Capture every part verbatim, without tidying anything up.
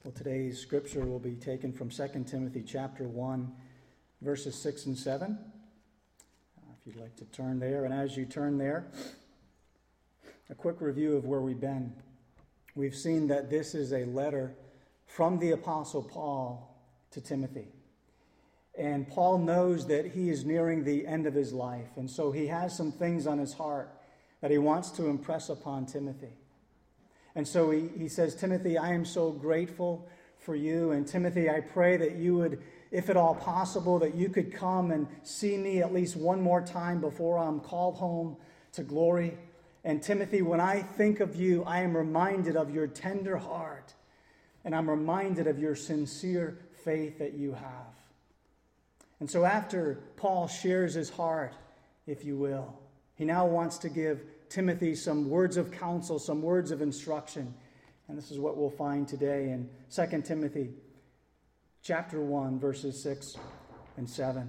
Well, today's scripture will be taken from Second Timothy chapter one, verses six and seven. Uh, if you'd like to turn there. And as you turn there, a quick review of where we've been. We've seen that this is a letter from the Apostle Paul to Timothy. And Paul knows that he is nearing the end of his life. And so he has some things on his heart that he wants to impress upon Timothy. And so he, he says, Timothy, I am so grateful for you. And Timothy, I pray that you would, if at all possible, that you could come and see me at least one more time before I'm called home to glory. And Timothy, when I think of you, I am reminded of your tender heart. And I'm reminded of your sincere faith that you have. And so after Paul shares his heart, if you will, he now wants to give Timothy some words of counsel, some words of instruction. And this is what we'll find today in Second Timothy chapter one, verses six and seven.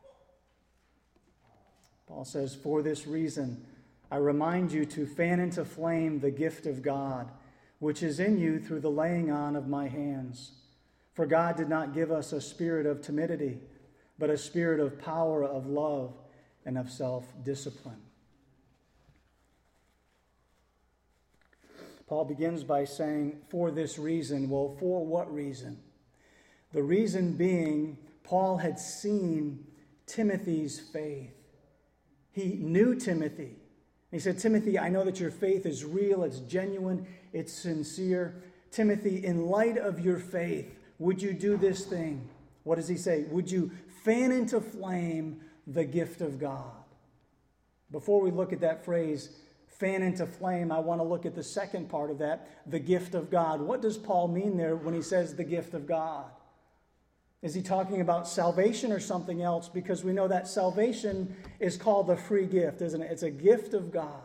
Paul says, for this reason, I remind you to fan into flame the gift of God, which is in you through the laying on of my hands. For God did not give us a spirit of timidity, but a spirit of power, of love, and of self-discipline. Paul begins by saying, for this reason. Well, for what reason? The reason being, Paul had seen Timothy's faith. He knew Timothy. He said, Timothy, I know that your faith is real, it's genuine, it's sincere. Timothy, in light of your faith, would you do this thing? What does he say? Would you fan into flame the gift of God? Before we look at that phrase, fan into flame, I want to look at the second part of that, the gift of God. What does Paul mean there when he says the gift of God? Is he talking about salvation or something else? Because we know that salvation is called the free gift, isn't it? It's a gift of God.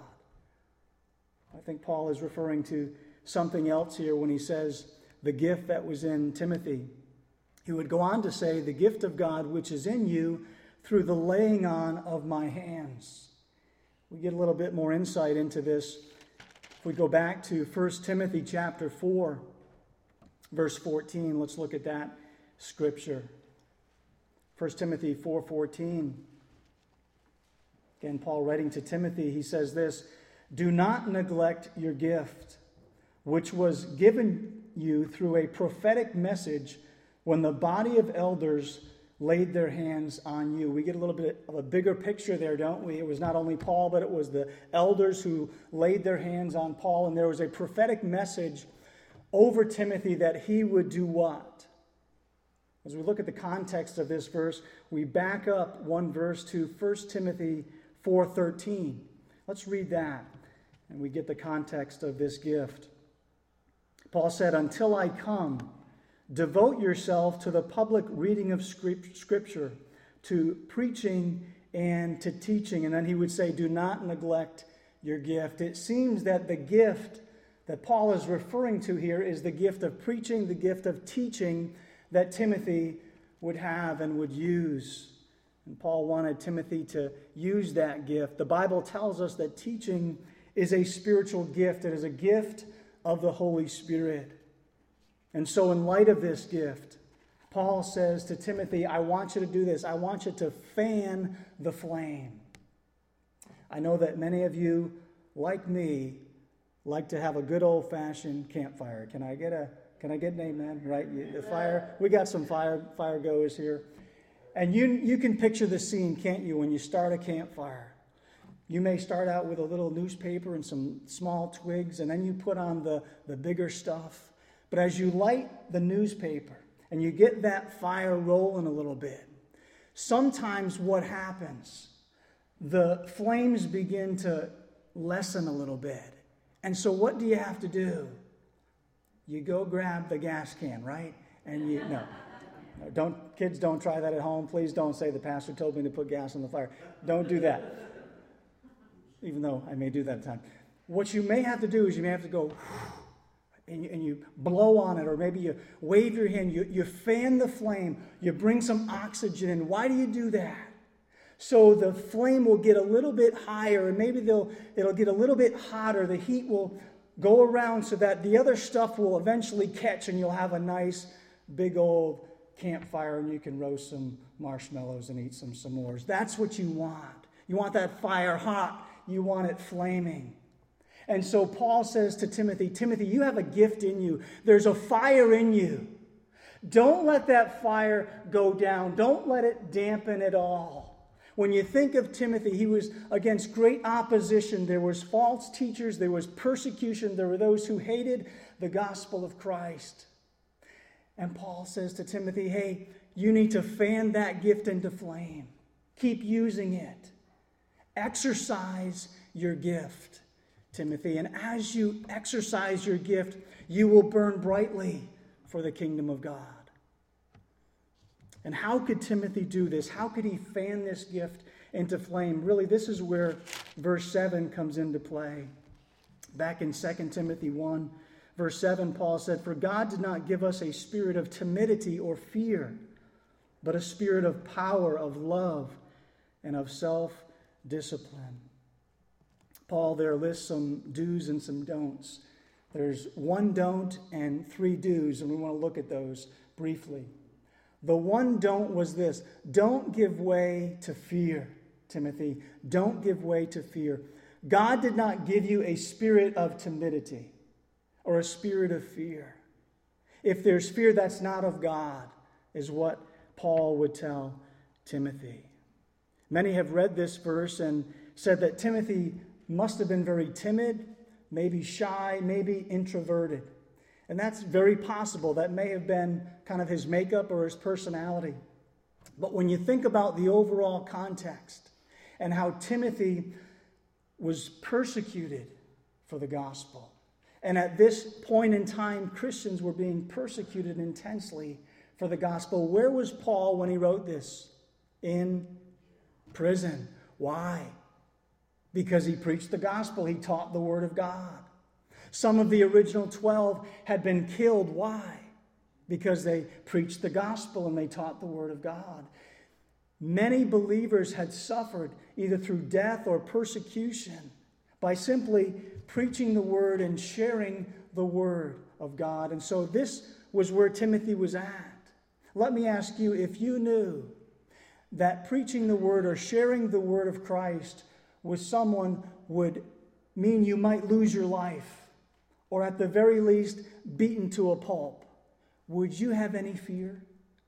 I think Paul is referring to something else here when he says the gift that was in Timothy. He would go on to say, the gift of God which is in you through the laying on of my hands. We get a little bit more insight into this. If we go back to First Timothy chapter four, verse fourteen, let's look at that scripture. First Timothy four fourteen. Again, Paul writing to Timothy, he says this, do not neglect your gift, which was given you through a prophetic message when the body of elders laid their hands on you. We get a little bit of a bigger picture there, don't we? It was not only Paul, but it was the elders who laid their hands on Paul. And there was a prophetic message over Timothy that he would do what? As we look at the context of this verse, we back up one verse to First Timothy four thirteen. Let's read that, and we get the context of this gift. Paul said, until I come, devote yourself to the public reading of Scripture, to preaching and to teaching. And then he would say, do not neglect your gift. It seems that the gift that Paul is referring to here is the gift of preaching, the gift of teaching that Timothy would have and would use. And Paul wanted Timothy to use that gift. The Bible tells us that teaching is a spiritual gift. It is a gift of the Holy Spirit. And so in light of this gift, Paul says to Timothy, I want you to do this. I want you to fan the flame. I know that many of you, like me, like to have a good old-fashioned campfire. Can I get a can I get an amen? Right? The fire. We got some fire fire goers here. And you you can picture the scene, can't you, when you start a campfire? You may start out with a little newspaper and some small twigs, and then you put on the, the bigger stuff. But as you light the newspaper and you get that fire rolling a little bit, sometimes what happens, the flames begin to lessen a little bit. And so what do you have to do? You go grab the gas can, right? And you, no, no, don't, kids don't try that at home. Please don't say the pastor told me to put gas on the fire. Don't do that. Even though I may do that at times. What you may have to do is you may have to go and you, and you blow on it, or maybe you wave your hand, you, you fan the flame, you bring some oxygen in. Why do you do that? So the flame will get a little bit higher, and maybe they'll it'll get a little bit hotter. The heat will Go around so that the other stuff will eventually catch and you'll have a nice big old campfire and you can roast some marshmallows and eat some s'mores. That's what you want. You want that fire hot. You want it flaming. And so Paul says to Timothy, Timothy, you have a gift in you. There's a fire in you. Don't let that fire go down. Don't let it dampen at all. When you think of Timothy, he was against great opposition. There was false teachers. There was persecution. There were those who hated the gospel of Christ. And Paul says to Timothy, hey, you need to fan that gift into flame. Keep using it. Exercise your gift, Timothy. And as you exercise your gift, you will burn brightly for the kingdom of God. And how could Timothy do this? How could he fan this gift into flame? Really, this is where verse seven comes into play. Back in Second Timothy one, verse seven, Paul said, for God did not give us a spirit of timidity or fear, but a spirit of power, of love, and of self-discipline. Paul there lists some do's and some don'ts. There's one don't and three do's, and we want to look at those briefly. The one don't was this: don't give way to fear, Timothy. Don't give way to fear. God did not give you a spirit of timidity or a spirit of fear. If there's fear, that's not of God, is what Paul would tell Timothy. Many have read this verse and said that Timothy must have been very timid, maybe shy, maybe introverted. And that's very possible. That may have been kind of his makeup or his personality. But when you think about the overall context and how Timothy was persecuted for the gospel, and at this point in time, Christians were being persecuted intensely for the gospel. Where was Paul when he wrote this? In prison. Why? Because he preached the gospel. He taught the word of God. Some of the original twelve had been killed. Why? Because they preached the gospel and they taught the word of God. Many believers had suffered either through death or persecution by simply preaching the word and sharing the word of God. And so this was where Timothy was at. Let me ask you, if you knew that preaching the word or sharing the word of Christ with someone would mean you might lose your life, or at the very least, beaten to a pulp, would you have any fear?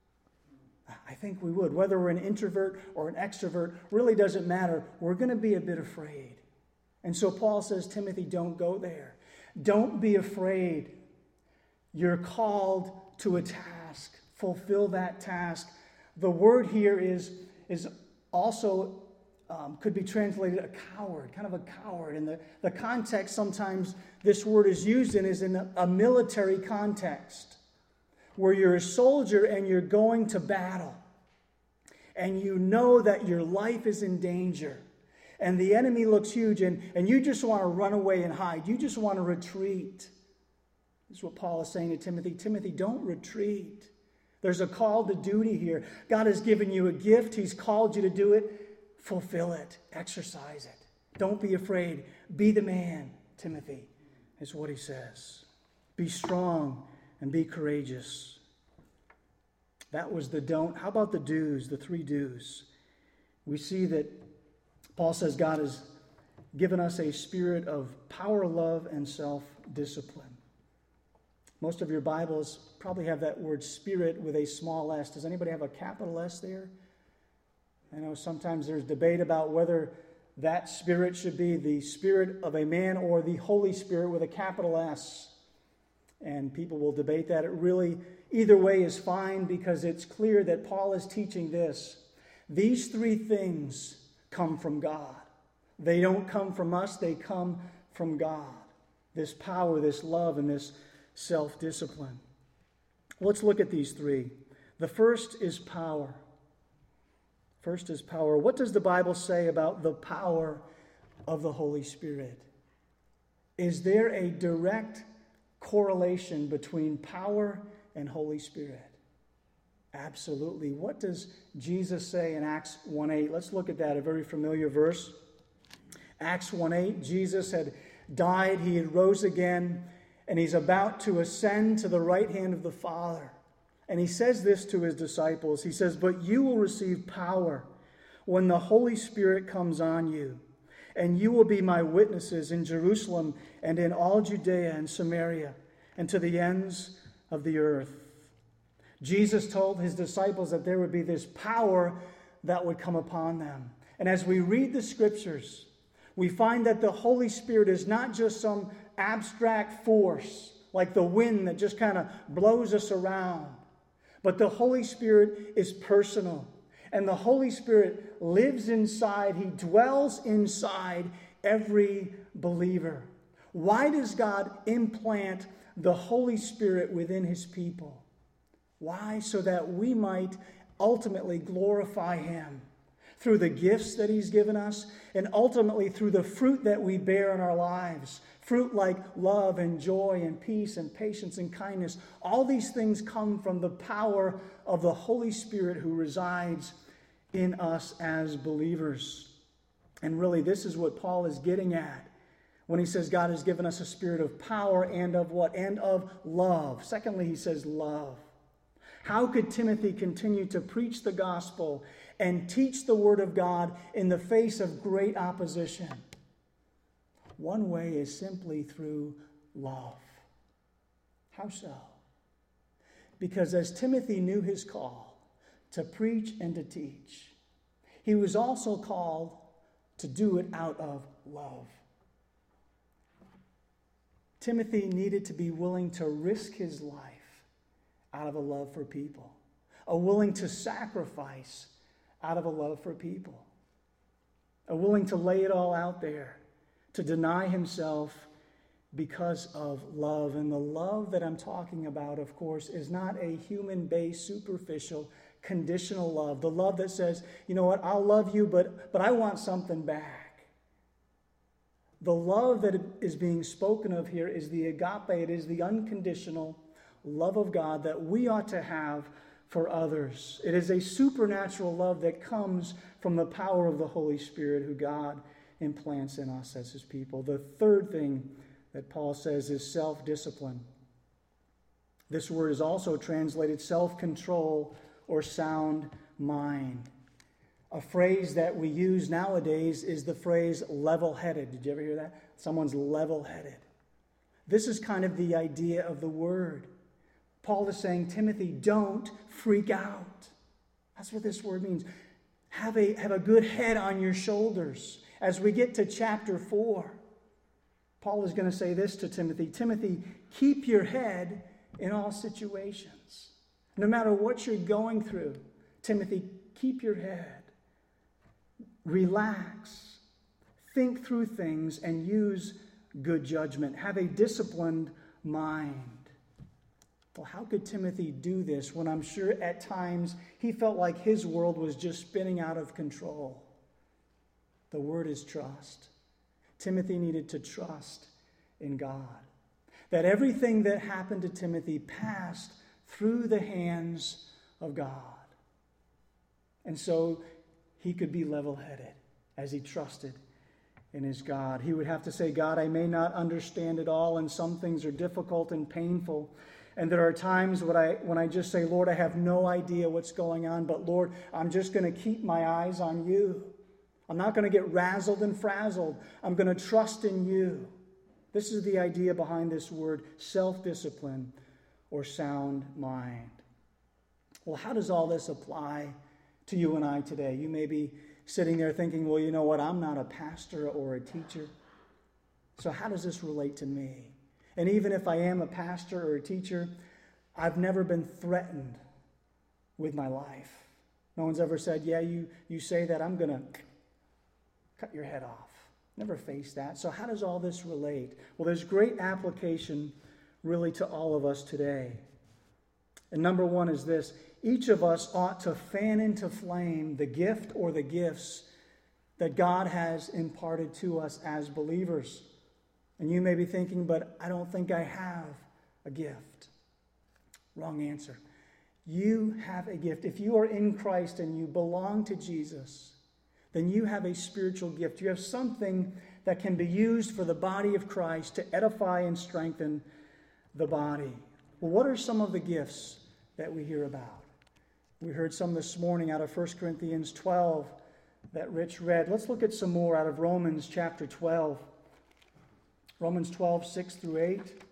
I think we would. Whether we're an introvert or an extrovert really doesn't matter. We're going to be a bit afraid. And so Paul says, Timothy, don't go there. Don't be afraid. You're called to a task. Fulfill that task. The word here is, is also Um, could be translated a coward, kind of a coward. And the, the context sometimes this word is used in is in a, a military context where you're a soldier and you're going to battle. And you know that your life is in danger. And the enemy looks huge and, and you just want to run away and hide. You just want to retreat. This is what Paul is saying to Timothy. Timothy, don't retreat. There's a call to duty here. God has given you a gift. He's called you to do it. Fulfill it. Exercise it. Don't be afraid. Be the man, Timothy, is what he says. Be strong and be courageous. That was the don't. How about the do's, the three do's? We see that Paul says God has given us a spirit of power, love, and self-discipline. Most of your Bibles probably have that word spirit with a small s. Does anybody have a capital S there? I know sometimes there's debate about whether that spirit should be the spirit of a man or the Holy Spirit with a capital S. And people will debate that. It really, either way is fine because it's clear that Paul is teaching this. These three things come from God. They don't come from us, they come from God. This power, this love, and this self-discipline. Let's look at these three. The first is power. First is power. What does the Bible say about the power of the Holy Spirit? Is there a direct correlation between power and Holy Spirit? Absolutely. What does Jesus say in Acts one eight? Let's look at that, a very familiar verse. Acts one eight, Jesus had died, he had rose again, and he's about to ascend to the right hand of the Father. And he says this to his disciples. He says, "But you will receive power when the Holy Spirit comes on you, and you will be my witnesses in Jerusalem and in all Judea and Samaria and to the ends of the earth." Jesus told his disciples that there would be this power that would come upon them. And as we read the scriptures, we find that the Holy Spirit is not just some abstract force like the wind that just kind of blows us around, but the Holy Spirit is personal. And the Holy Spirit lives inside, he dwells inside every believer. Why does God implant the Holy Spirit within his people? Why? So that we might ultimately glorify him through the gifts that he's given us, and ultimately through the fruit that we bear in our lives. Fruit like love and joy and peace and patience and kindness. All these things come from the power of the Holy Spirit who resides in us as believers. And really, this is what Paul is getting at when he says God has given us a spirit of power and of what? And of love. Secondly, he says love. How could Timothy continue to preach the gospel and teach the word of God in the face of great opposition? One way is simply through love. How so? Because as Timothy knew his call to preach and to teach, he was also called to do it out of love. Timothy needed to be willing to risk his life out of a love for people, a willing to sacrifice out of a love for people, a willing to lay it all out there, to deny himself because of love. And the love that I'm talking about, of course, is not a human-based, superficial, conditional love. The love that says, you know what, I'll love you, but, but I want something back. The love that is being spoken of here is the agape. It is the unconditional love of God that we ought to have for others. It is a supernatural love that comes from the power of the Holy Spirit who God implants in us as his people. The third thing that Paul says is self-discipline. This word is also translated self-control or sound mind. A phrase that we use nowadays is the phrase level-headed. Did you ever hear that? Someone's level-headed. This is kind of the idea of the word. Paul is saying, Timothy, don't freak out. That's what this word means. Have a, have a good head on your shoulders. As we get to chapter four, Paul is going to say this to Timothy. Timothy, keep your head in all situations. No matter what you're going through, Timothy, keep your head. Relax. Think through things and use good judgment. Have a disciplined mind. Well, how could Timothy do this when I'm sure at times he felt like his world was just spinning out of control? The word is trust. Timothy needed to trust in God. That everything that happened to Timothy passed through the hands of God. And so he could be level-headed as he trusted in his God. He would have to say, God, I may not understand it all, and some things are difficult and painful. And there are times when I, when I just say, Lord, I have no idea what's going on, but Lord, I'm just going to keep my eyes on you. I'm not going to get razzled and frazzled. I'm going to trust in you. This is the idea behind this word, self-discipline or sound mind. Well, how does all this apply to you and I today? You may be sitting there thinking, well, you know what? I'm not a pastor or a teacher. So how does this relate to me? And even if I am a pastor or a teacher, I've never been threatened with my life. No one's ever said, yeah, you, you say that, I'm going to cut your head off. Never faced that. So how does all this relate? Well, there's great application really to all of us today. And number one is this. Each of us ought to fan into flame the gift or the gifts that God has imparted to us as believers. And you may be thinking, but I don't think I have a gift. Wrong answer. You have a gift. If you are in Christ and you belong to Jesus, then you have a spiritual gift. You have something that can be used for the body of Christ to edify and strengthen the body. Well, what are some of the gifts that we hear about? We heard some this morning out of First Corinthians twelve that Rich read. Let's look at some more out of Romans chapter twelve. Romans twelve, six through eight.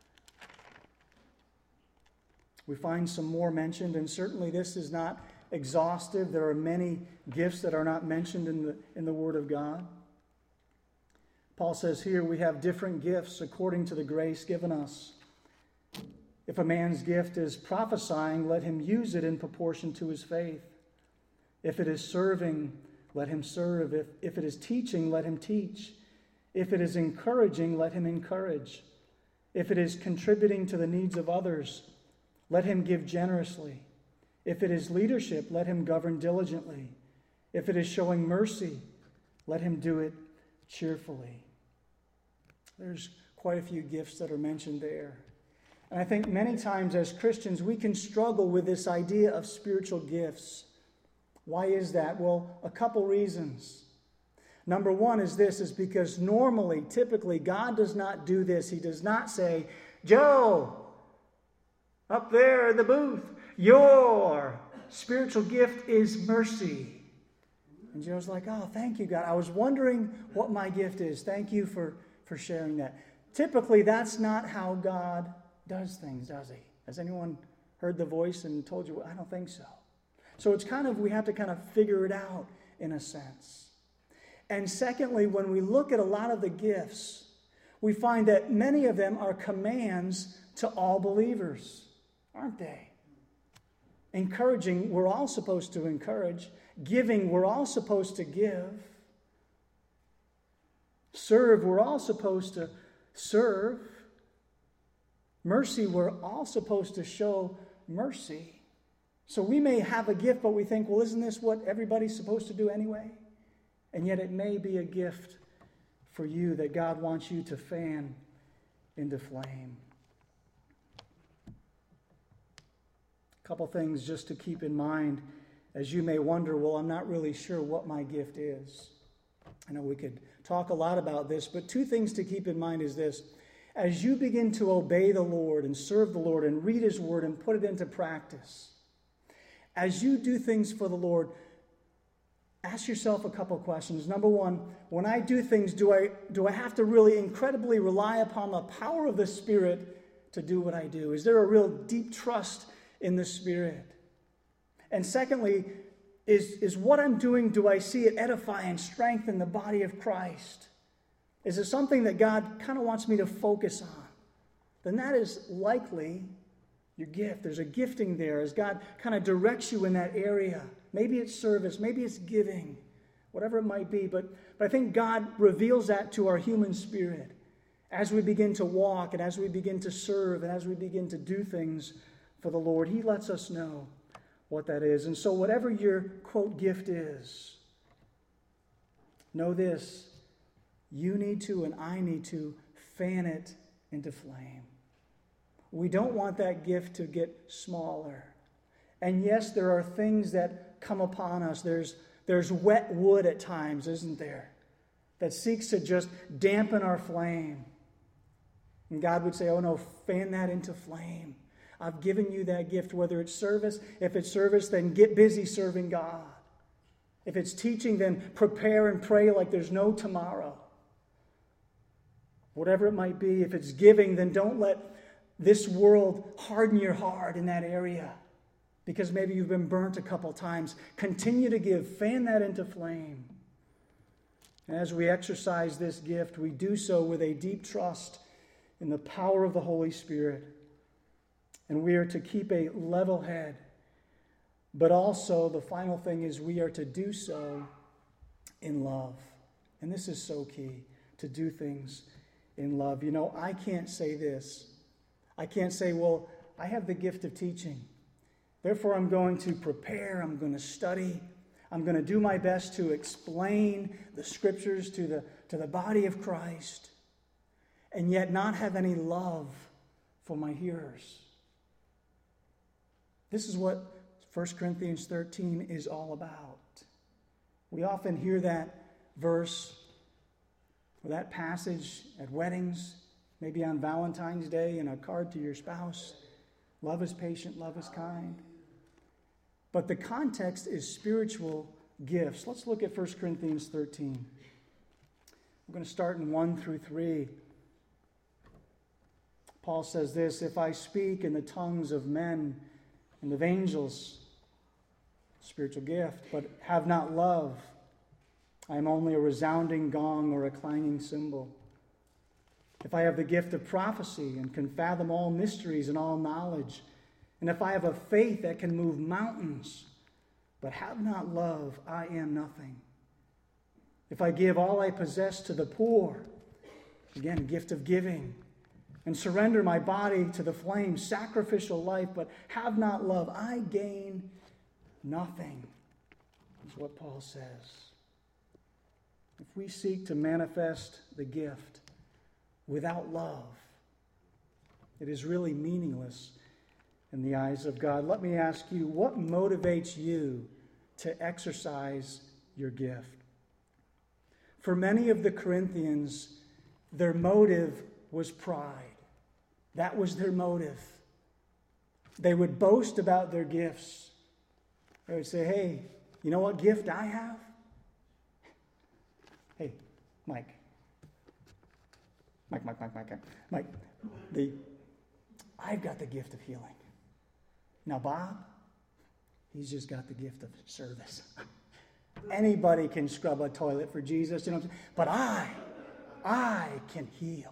We find some more mentioned, and certainly this is not exhaustive. There are many gifts that are not mentioned in the, in the Word of God. Paul says here, we have different gifts according to the grace given us. If a man's gift is prophesying, let him use it in proportion to his faith. If it is serving, let him serve. If, if it is teaching, let him teach. If it is encouraging, let him encourage. If it is contributing to the needs of others, let him give generously. If it is leadership, let him govern diligently. If it is showing mercy, let him do it cheerfully. There's quite a few gifts that are mentioned there. And I think many times as Christians, we can struggle with this idea of spiritual gifts. Why is that? Well, a couple reasons. Number one is this, is because normally, typically, God does not do this. He does not say, Joe, up there in the booth, your spiritual gift is mercy. And Joe's like, oh, thank you, God. I was wondering what my gift is. Thank you for, for sharing that. Typically, that's not how God does things, does he? Has anyone heard the voice and told you, I don't think so. So it's kind of, we have to kind of figure it out in a sense. And secondly, when we look at a lot of the gifts, we find that many of them are commands to all believers, aren't they? Encouraging, we're all supposed to encourage. Giving, we're all supposed to give. Serve, we're all supposed to serve. Mercy, we're all supposed to show mercy. So we may have a gift, but we think, well, isn't this what everybody's supposed to do anyway? And yet it may be a gift for you that God wants you to fan into flame. A couple things just to keep in mind as you may wonder, well, I'm not really sure what my gift is. I know we could talk a lot about this, but two things to keep in mind is this. As you begin to obey the Lord and serve the Lord and read His Word and put it into practice, as you do things for the Lord, ask yourself a couple questions. Number one, when I do things, do I, do I have to really incredibly rely upon the power of the Spirit to do what I do? Is there a real deep trust in the Spirit? And secondly, is, is what I'm doing, do I see it edify and strengthen the body of Christ? Is it something that God kind of wants me to focus on? Then that is likely your gift. There's a gifting there as God kind of directs you in that area. Maybe it's service, maybe it's giving, whatever it might be. But, but I think God reveals that to our human spirit as we begin to walk and as we begin to serve and as we begin to do things for the Lord. He lets us know what that is. And so whatever your, quote, gift is, know this, you need to and I need to fan it into flame. We don't want that gift to get smaller. And yes, there are things that come upon us. There's, there's wet wood at times, isn't there? That seeks to just dampen our flame. And God would say, oh no, fan that into flame. I've given you that gift, whether it's service. If it's service, then get busy serving God. If it's teaching, then prepare and pray like there's no tomorrow. Whatever it might be, if it's giving, then don't let this world harden your heart in that area. Because maybe you've been burnt a couple times. Continue to give. Fan that into flame. And as we exercise this gift, we do so with a deep trust in the power of the Holy Spirit. And we are to keep a level head. But also, the final thing is we are to do so in love. And this is so key, to do things in love. You know, I can't say this. I can't say, well, I have the gift of teaching. Therefore, I'm going to prepare, I'm going to study, I'm going to do my best to explain the Scriptures to the, to the body of Christ, and yet not have any love for my hearers. This is what First Corinthians thirteen is all about. We often hear that verse, or that passage at weddings, maybe on Valentine's Day in a card to your spouse. Love is patient, love is kind. But the context is spiritual gifts. Let's look at First Corinthians thirteen. We're going to start in one through three. Paul says this, if I speak in the tongues of men and of angels, spiritual gift, but have not love, I am only a resounding gong or a clanging cymbal. If I have the gift of prophecy and can fathom all mysteries and all knowledge, and if I have a faith that can move mountains, but have not love, I am nothing. If I give all I possess to the poor, again, gift of giving, and surrender my body to the flames, sacrificial life, but have not love, I gain nothing, is what Paul says. If we seek to manifest the gift without love, it is really meaningless in the eyes of God. Let me ask you, what motivates you to exercise your gift? For many of the Corinthians, their motive was pride. That was their motive. They would boast about their gifts. They would say, hey, you know what gift I have? Hey, Mike. Mike, Mike, Mike, Mike, Mike. The, I've got the gift of healing. Now, Bob, he's just got the gift of service. Anybody can scrub a toilet for Jesus, you know what I'm saying? But I, I can heal.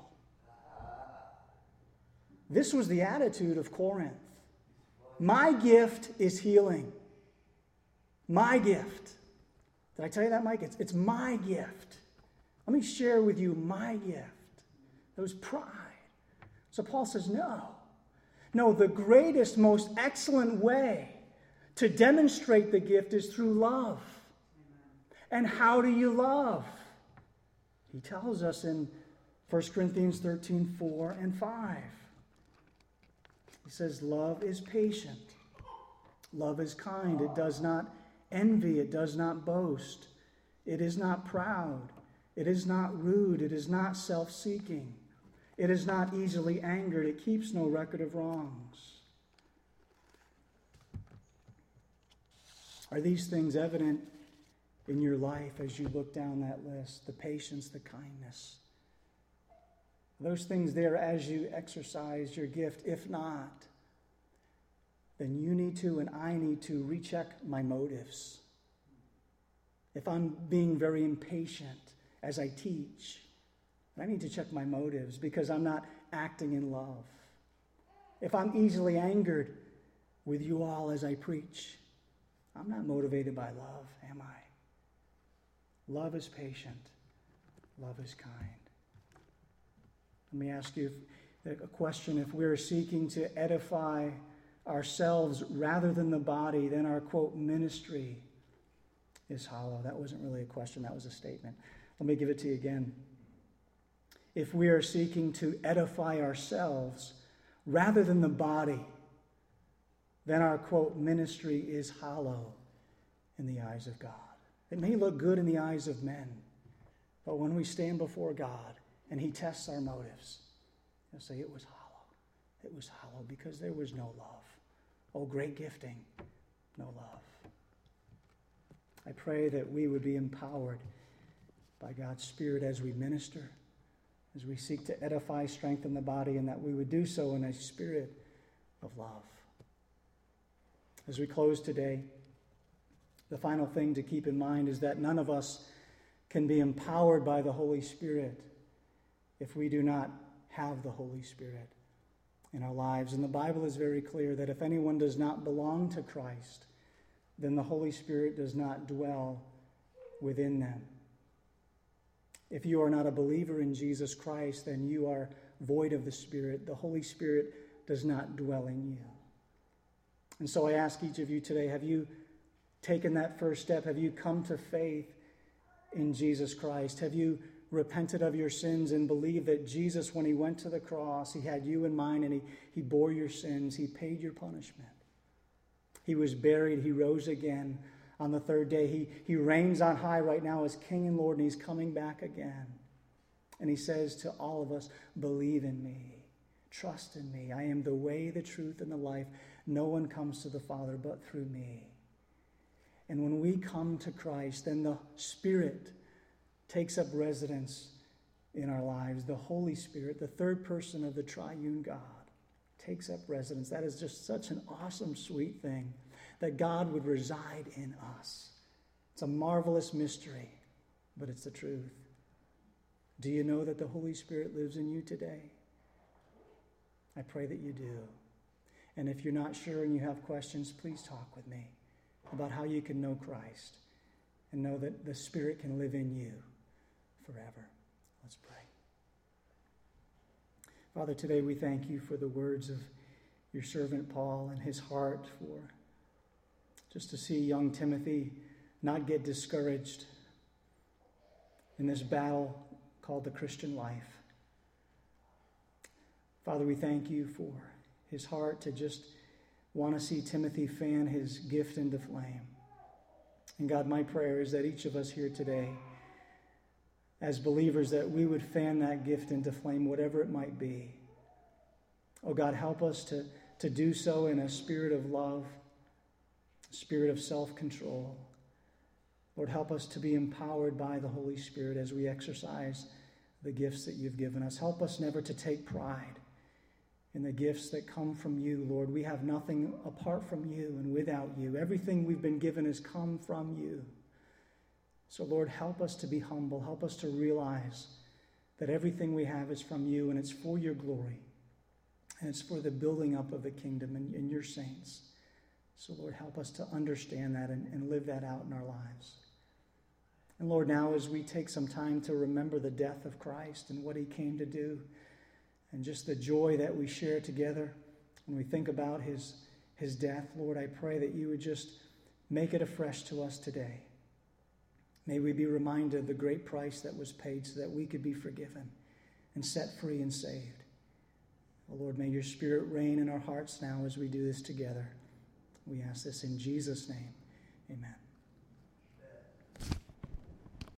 This was the attitude of Corinth. My gift is healing. My gift. Did I tell you that, Mike? It's, it's my gift. Let me share with you my gift. It was pride. So Paul says, no. No, the greatest, most excellent way to demonstrate the gift is through love. And how do you love? He tells us in First Corinthians thirteen, four and five. He says, love is patient. Love is kind. It does not envy. It does not boast. It is not proud. It is not rude. It is not self-seeking. It is not easily angered. It keeps no record of wrongs. Are these things evident in your life as you look down that list? The patience, the kindness. Those things there as you exercise your gift. If not, then you need to and I need to recheck my motives. If I'm being very impatient as I teach, I need to check my motives because I'm not acting in love. If I'm easily angered with you all as I preach, I'm not motivated by love, am I? Love is patient. Love is kind. Let me ask you a question. If we're seeking to edify ourselves rather than the body, then our, quote, ministry is hollow. That wasn't really a question. That was a statement. Let me give it to you again. If we are seeking to edify ourselves rather than the body, then our, quote, ministry is hollow in the eyes of God. It may look good in the eyes of men, but when we stand before God and he tests our motives, he'll say it was hollow. It was hollow because there was no love. Oh, great gifting, no love. I pray that we would be empowered by God's Spirit as we minister, as we seek to edify, strengthen the body, and that we would do so in a spirit of love. As we close today, the final thing to keep in mind is that none of us can be empowered by the Holy Spirit if we do not have the Holy Spirit in our lives. And the Bible is very clear that if anyone does not belong to Christ, then the Holy Spirit does not dwell within them. If you are not a believer in Jesus Christ, then you are void of the Spirit. The Holy Spirit does not dwell in you. And so I ask each of you today, have you taken that first step? Have you come to faith in Jesus Christ? Have you repented of your sins and believed that Jesus, when he went to the cross, he had you in mind and he, he bore your sins. He paid your punishment. He was buried. He rose again on the third day. He, he reigns on high right now as King and Lord, and he's coming back again. And he says to all of us, believe in me. Trust in me. I am the way, the truth, and the life. No one comes to the Father but through me. And when we come to Christ, then the Spirit takes up residence in our lives. The Holy Spirit, the third person of the triune God, takes up residence. That is just such an awesome, sweet thing, that God would reside in us. It's a marvelous mystery, but it's the truth. Do you know that the Holy Spirit lives in you today? I pray that you do. And if you're not sure and you have questions, please talk with me about how you can know Christ and know that the Spirit can live in you forever. Let's pray. Father, today we thank you for the words of your servant Paul and his heart for just to see young Timothy not get discouraged in this battle called the Christian life. Father, we thank you for his heart to just want to see Timothy fan his gift into flame. And God, my prayer is that each of us here today, as believers, that we would fan that gift into flame, whatever it might be. Oh God, help us to, to do so in a spirit of love, a spirit of self-control. Lord, help us to be empowered by the Holy Spirit as we exercise the gifts that you've given us. Help us never to take pride in the gifts that come from you, Lord. We have nothing apart from you and without you. Everything we've been given has come from you. So, Lord, help us to be humble. Help us to realize that everything we have is from you, and it's for your glory. And it's for the building up of the kingdom and, and your saints. So, Lord, help us to understand that and, and live that out in our lives. And, Lord, now as we take some time to remember the death of Christ and what he came to do, and just the joy that we share together when we think about his, his death, Lord, I pray that you would just make it afresh to us today. May we be reminded of the great price that was paid so that we could be forgiven and set free and saved. Oh, Lord, may your Spirit reign in our hearts now as we do this together. We ask this in Jesus' name. Amen.